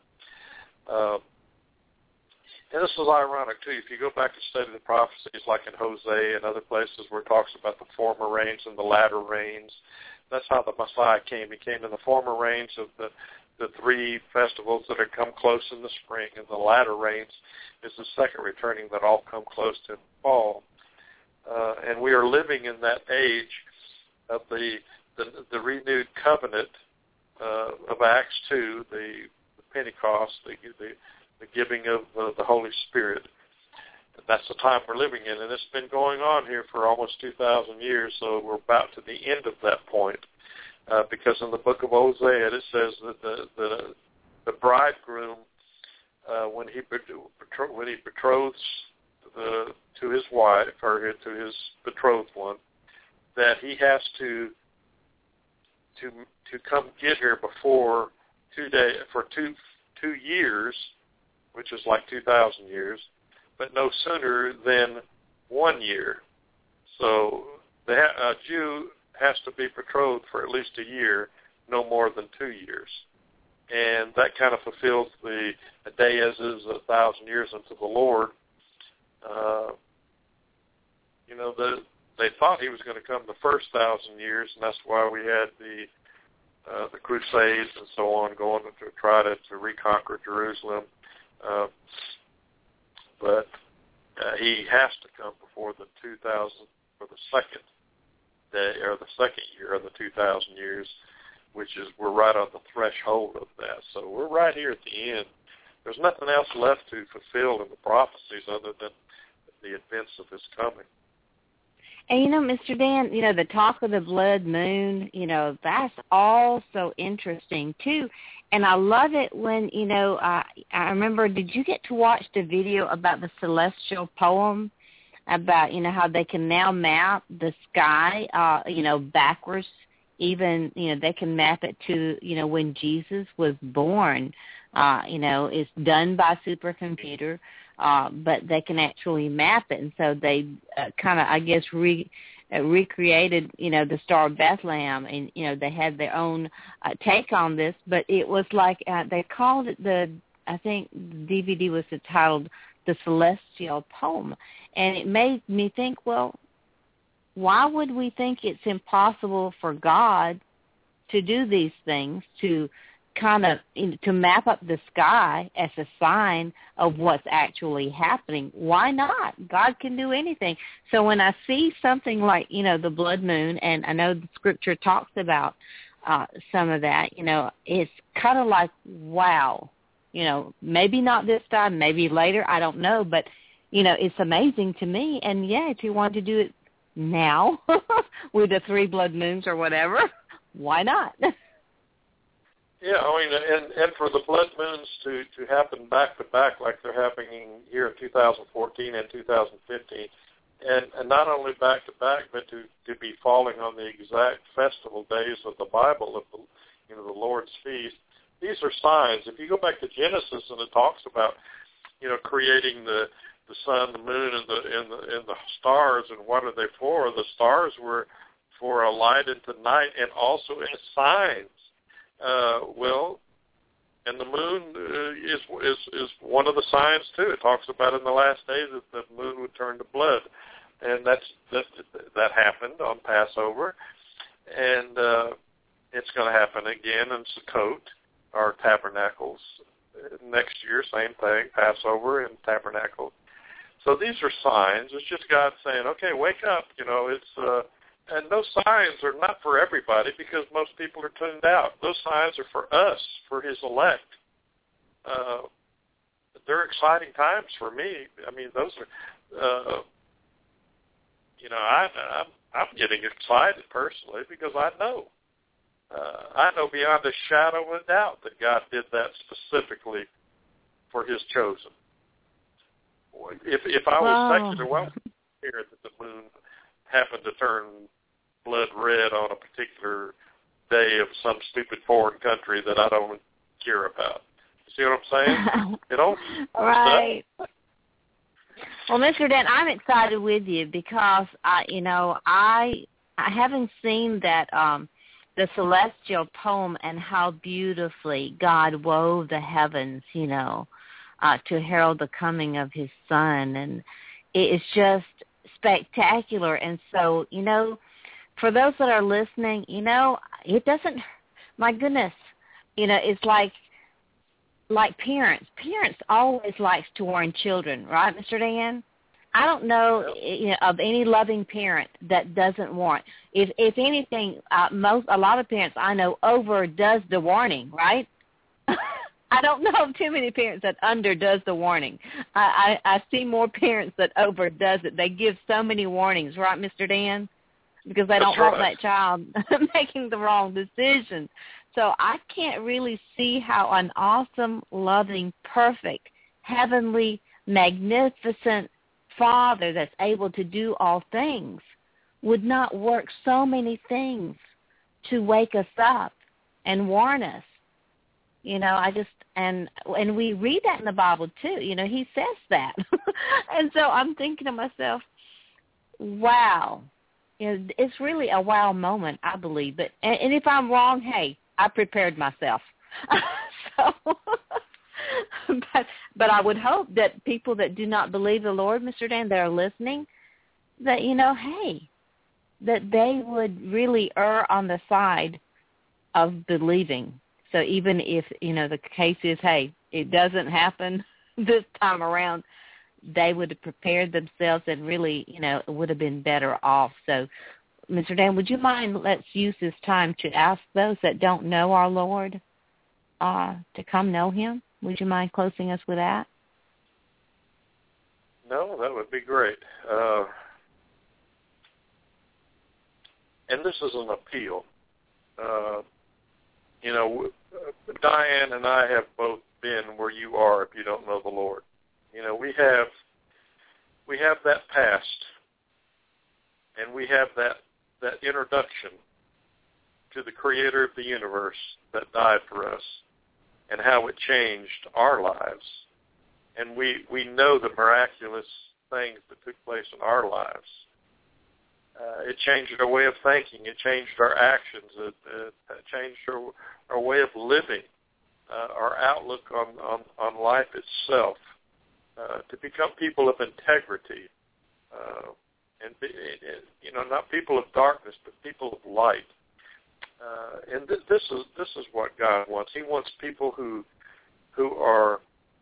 And this is ironic, too. If you go back and study the prophecies, like in Hosea and other places where it talks about the former rains and the latter rains, that's how the Messiah came. He came in the former rains of the three festivals that had come close in the spring, and the latter rains is the second returning that all come close to the fall. And we are living in that age of the renewed covenant of Acts 2, the Pentecost, the giving of the Holy Spirit. That's the time we're living in, and it's been going on here for almost 2,000 years, so we're about to the end of that point. Because in the book of Hosea, it says that the bridegroom, when he betroths to his wife, or to his betrothed one, that he has to come get her before 2 years, which is like 2,000 years, but no sooner than 1 year. So a Jew has to be betrothed for at least a year, no more than 2 years. And that kind of fulfills a day as is 1,000 years unto the Lord. They thought he was going to come the first 1,000 years, and that's why we had the Crusades and so on going to try to reconquer Jerusalem. But he has to come before the 2,000 for the second day, or the second year of the 2,000 years, which is we're right on the threshold of that. So we're right here at the end. There's nothing else left to fulfill in the prophecies other than the events of his coming. And, Mr. Dan, the talk of the blood moon, that's all so interesting, too. And I love it when, I remember, did you get to watch the video about the celestial poem, about, how they can now map the sky, backwards, even, they can map it to, when Jesus was born. It's done by supercomputer. But they can actually map it, and so they kind of, I guess, recreated, the Star of Bethlehem, and they had their own take on this. But it was like they called it I think the DVD was entitled "The Celestial Poem," and it made me think, well, why would we think it's impossible for God to do these things, to kind of to map up the sky as a sign of what's actually happening? Why not? God can do anything. So when I see something like, the blood moon, and I know the scripture talks about some of that, it's kind of like, wow, maybe not this time, maybe later, I don't know, but, it's amazing to me. And, yeah, if you want to do it now with the 3 blood moons or whatever, why not? Yeah, I mean, and for the blood moons to happen back to back like they're happening here in 2014 and 2015, and not only back to back, but to be falling on the exact festival days of the Bible, of the Lord's feast. These are signs. If you go back to Genesis and it talks about creating the sun, the moon, and the stars, and what are they for? The stars were for a light into night, and also as signs. And the moon is one of the signs too. It talks about in the last days that the moon would turn to blood, and that happened on Passover, and it's going to happen again in Sukkot, our tabernacles. Next year, same thing, Passover and tabernacle. So these are signs. It's just God saying, okay, wake up. And those signs are not for everybody because most people are tuned out. Those signs are for us, for His elect. They're exciting times for me. I mean, those are, I'm getting excited personally because I know beyond a shadow of a doubt that God did that specifically for His chosen. If I was secular, well, here that the moon happened to turn blood red on a particular day of some stupid foreign country that I don't care about. You see what I'm saying? Right. Well, Mr. Dan, I'm excited with you because I haven't seen that the celestial poem and how beautifully God wove the heavens, to herald the coming of His Son, and it's just spectacular. And so, for those that are listening, it doesn't, my goodness, it's like parents. Parents always like to warn children, right, Mr. Dan? I don't know of any loving parent that doesn't warn. If anything, a lot of parents I know overdoes the warning, right? I don't know of too many parents that underdoes the warning. I see more parents that overdoes it. They give so many warnings, right, Mr. Dan? Because they don't want that child making the wrong decision. So I can't really see how an awesome, loving, perfect, heavenly, magnificent Father that's able to do all things would not work so many things to wake us up and warn us. And we read that in the Bible too. He says that. And so I'm thinking to myself, wow. It's really a wow moment, I believe. But and if I'm wrong, hey, I prepared myself. But I would hope that people that do not believe the Lord, Mr. Dan, that are listening, that, hey, that they would really err on the side of believing. So even if, the case is, hey, it doesn't happen this time around, they would have prepared themselves and really, would have been better off. So, Mr. Dan, would you mind, let's use this time to ask those that don't know our Lord to come know Him? Would you mind closing us with that? No, that would be great. And this is an appeal. Diane and I have both been where you are if you don't know the Lord. We have that past, and we have that introduction to the Creator of the universe that died for us and how it changed our lives. And we know the miraculous things that took place in our lives. It changed our way of thinking. It changed our actions. It changed our way of living, our outlook on life itself, to become people of integrity, and not people of darkness, but people of light. And this is what God wants. He wants people who are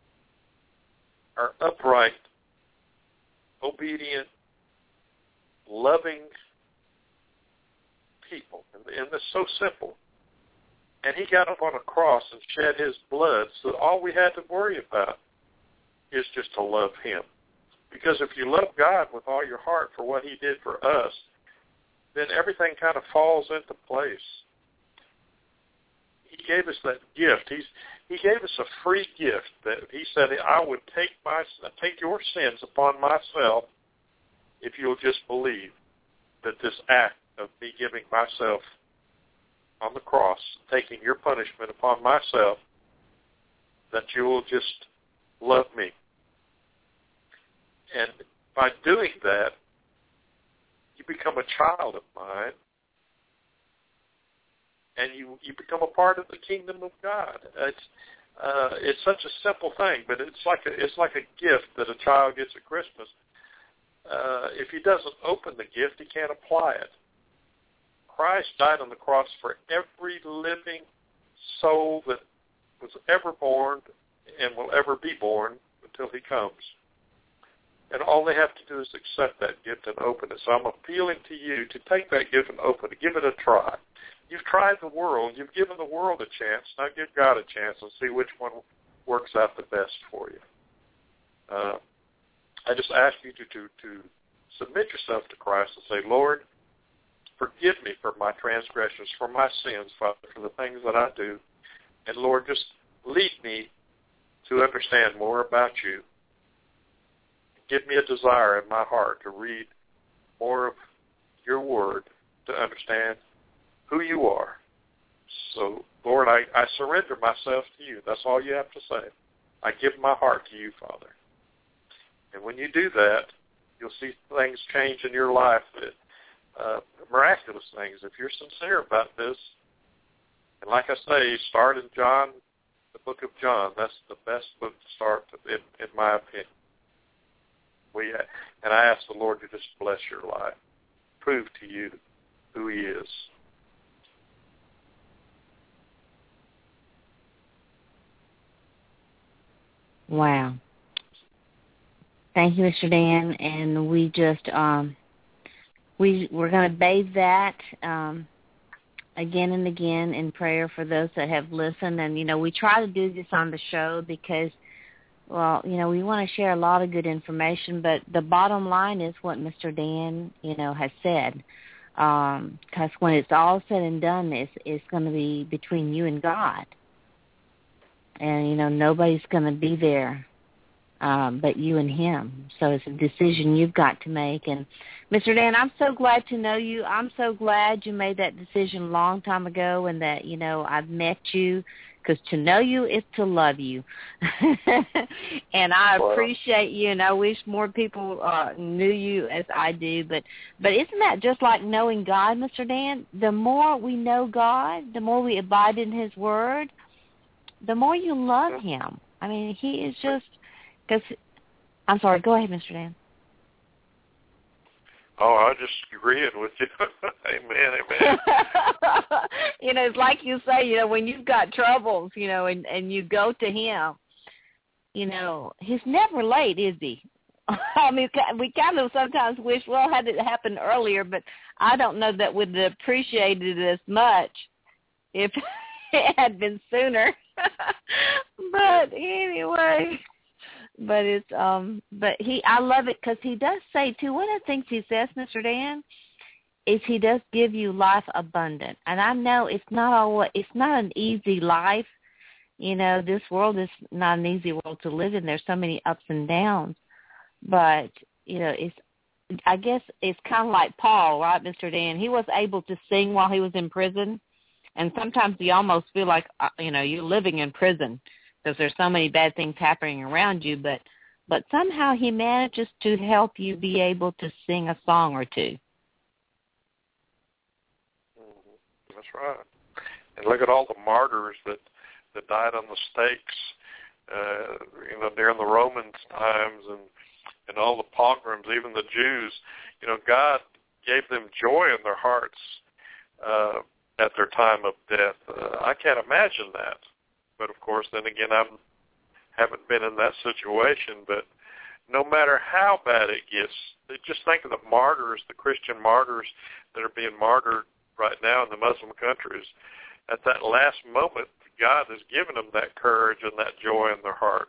upright, obedient, loving people. And it's so simple. And He got up on a cross and shed His blood, so all we had to worry about is just to love Him. Because if you love God with all your heart for what He did for us, then everything kind of falls into place. He gave us that gift. He gave us a free gift that he said, I would take your sins upon myself if you'll just believe that this act of me giving myself on the cross, taking your punishment upon myself, that you will just love me. And by doing that, you become a child of mine, and you become a part of the kingdom of God. It's such a simple thing, but it's like a gift that a child gets at Christmas. If he doesn't open the gift, he can't apply it. Christ died on the cross for every living soul that was ever born and will ever be born until he comes. And all they have to do is accept that gift and open it. So I'm appealing to you to take that gift and open it. Give it a try. You've tried the world. You've given the world a chance. Now give God a chance and see which one works out the best for you. I just ask you to submit yourself to Christ and say, Lord, forgive me for my transgressions, for my sins, Father, for the things that I do. And Lord, just lead me to understand more about you. Give me a desire in my heart to read more of your word, to understand who you are. So, Lord, I surrender myself to you. That's all you have to say. I give my heart to you, Father. And when you do that, you'll see things change in your life, miraculous things. If you're sincere about this, and like I say, start in John, the book of John. That's the best book to start, in my opinion. And I ask the Lord to just bless your life, prove to you who he is. Wow. Thank you, Mr. Dan. And we just, we're going to bathe that again and again in prayer for those that have listened. And, we try to do this on the show because, well, we want to share a lot of good information, but the bottom line is what Mr. Dan, has said. Because when it's all said and done, it's going to be between you and God. And, nobody's going to be there but you and him. So it's a decision you've got to make. And, Mr. Dan, I'm so glad to know you. I'm so glad you made that decision a long time ago and that, I've met you. Because to know you is to love you. And I appreciate you, and I wish more people knew you as I do. But isn't that just like knowing God, Mr. Dan? The more we know God, the more we abide in his word, the more you love him. I mean, he is just, because, I'm sorry, go ahead, Mr. Dan. Oh, I just agreeing with you. Amen. It's like you say, when you've got troubles, and you go to him, he's never late, is he? I mean, we kind of sometimes wish, had it happened earlier, but I don't know that we'd have appreciated it as much if it had been sooner. But anyway... But it's I love it because he does say too. One of the things he says, Mr. Dan, is he does give you life abundant. And I know it's not an easy life. This world is not an easy world to live in. There's so many ups and downs. But I guess it's kind of like Paul, right, Mr. Dan? He was able to sing while he was in prison, and sometimes you almost feel like you're living in prison, because there's so many bad things happening around you, but somehow he manages to help you be able to sing a song or two. That's right. And look at all the martyrs that died on the stakes, during the Romans times and all the pogroms, even the Jews. God gave them joy in their hearts at their time of death. I can't imagine that. But, of course, then again, I haven't been in that situation. But no matter how bad it gets, just think of the martyrs, the Christian martyrs that are being martyred right now in the Muslim countries. At that last moment, God has given them that courage and that joy in their heart.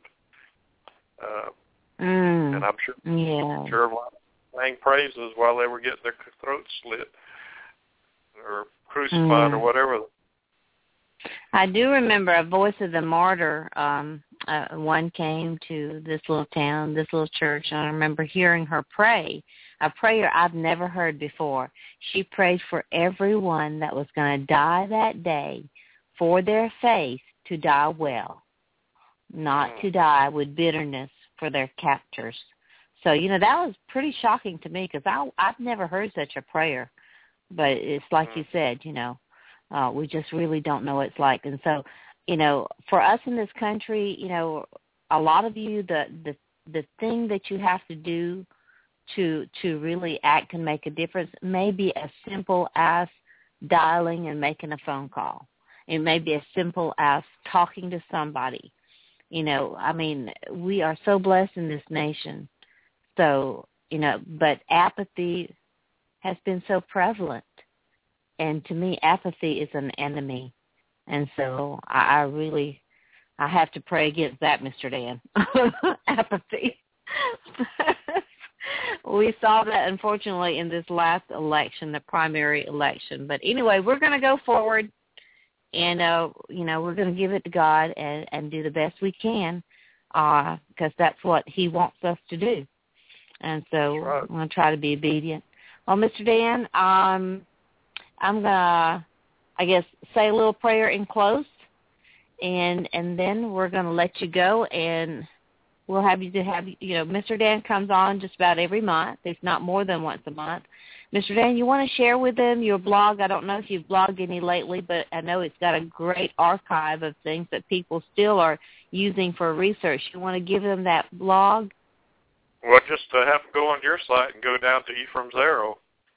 And I'm sure a lot sang praises while they were getting their throats slit or crucified or whatever. I do remember a Voice of the Martyr. One came to this little town, this little church, and I remember hearing her pray, a prayer I've never heard before. She prayed for everyone that was going to die that day for their faith to die well, not to die with bitterness for their captors. So, that was pretty shocking to me because I've never heard such a prayer. But it's like you said, we just really don't know what it's like. And so, for us in this country, a lot of you, the thing that you have to do to really act and make a difference may be as simple as dialing and making a phone call. It may be as simple as talking to somebody. We are so blessed in this nation. So, but apathy has been so prevalent. And to me, apathy is an enemy. And so I have to pray against that, Mr. Dan. Apathy. We saw that, unfortunately, in this last election, the primary election. But anyway, we're going to go forward, and, we're going to give it to God and do the best we can because that's what he wants us to do. And so I'm going to try to be obedient. Well, Mr. Dan, I'm going to, say a little prayer and close, and then we're going to let you go, and we'll have Mr. Dan comes on just about every month, if not more than once a month. Mr. Dan, you want to share with them your blog? I don't know if you've blogged any lately, but I know it's got a great archive of things that people still are using for research. You want to give them that blog? Well, just have them go on your site and go down to Ephraim's Arrow.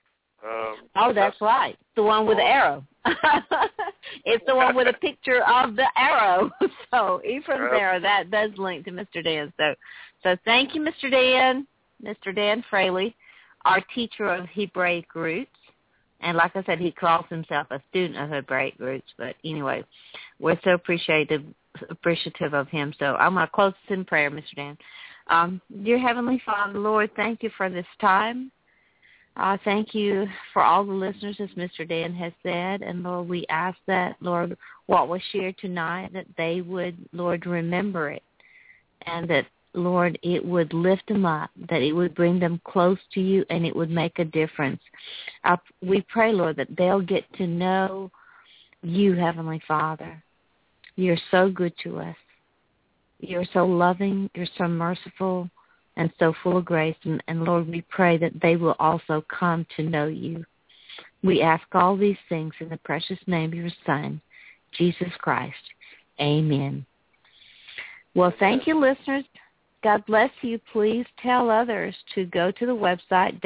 That's right. The one with the arrow. It's the one with a picture of the arrow. So Ephraim's Arrow, that does link to Mr. Dan. So thank you, Mr. Dan Fraley, our teacher of Hebraic roots. And like I said, he calls himself a student of Hebraic roots. But anyway, we're so appreciative of him. So I'm going to close this in prayer, Mr. Dan. Dear Heavenly Father, Lord, thank you for this time. Thank you for all the listeners, as Mr. Dan has said. And, Lord, we ask that, Lord, what was shared tonight, that they would, Lord, remember it. And that, Lord, it would lift them up, that it would bring them close to you, and it would make a difference. We pray, Lord, that they'll get to know you, Heavenly Father. You're so good to us. You're so loving. You're so merciful. And so full of grace. And Lord, we pray that they will also come to know you. We ask all these things in the precious name of your Son, Jesus Christ. Amen. Well, thank you, listeners. God bless you. Please tell others to go to the website,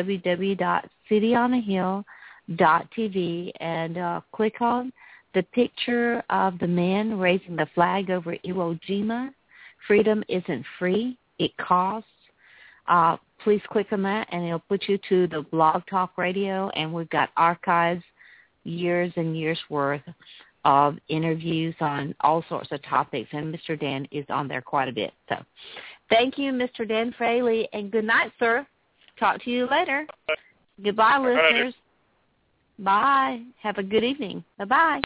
www.cityonahill.tv, and click on the picture of the men raising the flag over Iwo Jima. Freedom isn't free. It costs. Please click on that, and it'll put you to the Blog Talk Radio, and we've got archives, years and years worth of interviews on all sorts of topics, and Mr. Dan is on there quite a bit. So thank you, Mr. Dan Fraley, and good night, sir. Talk to you later. Goodbye, listeners. Bye. Have a good evening. Bye-bye.